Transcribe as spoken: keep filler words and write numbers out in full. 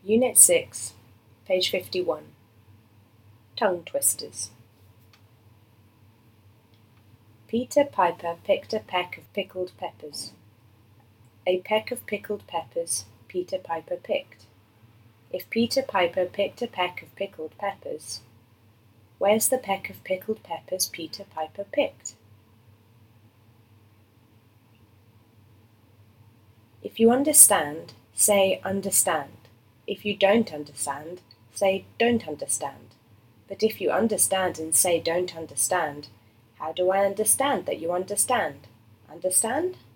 Unit six, page fifty-one. Tongue twisters. Peter Piper picked a peck of pickled peppers. A peck of pickled peppers Peter Piper picked. If Peter Piper picked a peck of pickled peppers, where's the peck of pickled peppers Peter Piper picked? If you understand, say understand. If you don't understand, say don't understand. But if you understand and say don't understand, how do I understand that you understand? Understand?